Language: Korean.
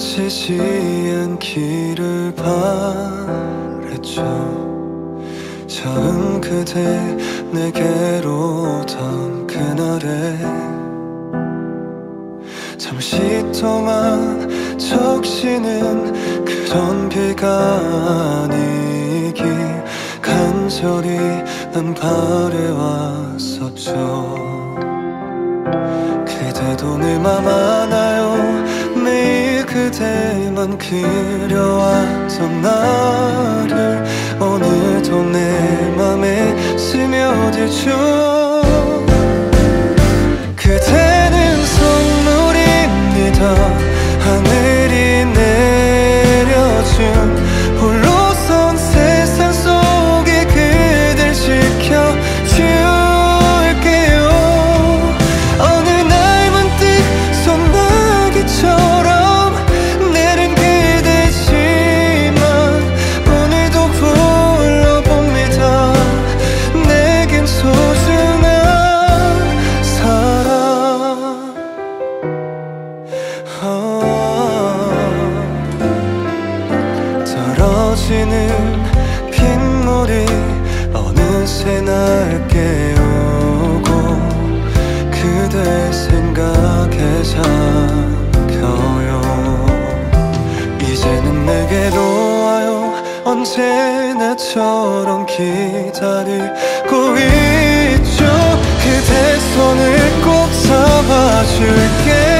지지 않기를 바랬죠. 처음 그대 내게로 오던 그날에 잠시 동안 적시는 그런 비가 아니길 간절히 난 바래왔었죠. 그대도 내 맘 알아요. 매일 그대만 그려왔던 나를 오늘도 내 맘에 스며들죠. 그대는 선물입니다. 하늘이 내려준 홀로선 세상 속에 그댈 지켜줄게요. 어느 날 문득 소나기처럼 내린 그대지만 오늘도 불러봅니다. 내겐 소중한 사람. 떨어지는 빗물이 어느새 날 깨우고 그대 생각에 잠겨요. 이제는 내게로 와요. 언제나처럼 기다리고 있죠. 그대 손을 꼭 잡아줄게.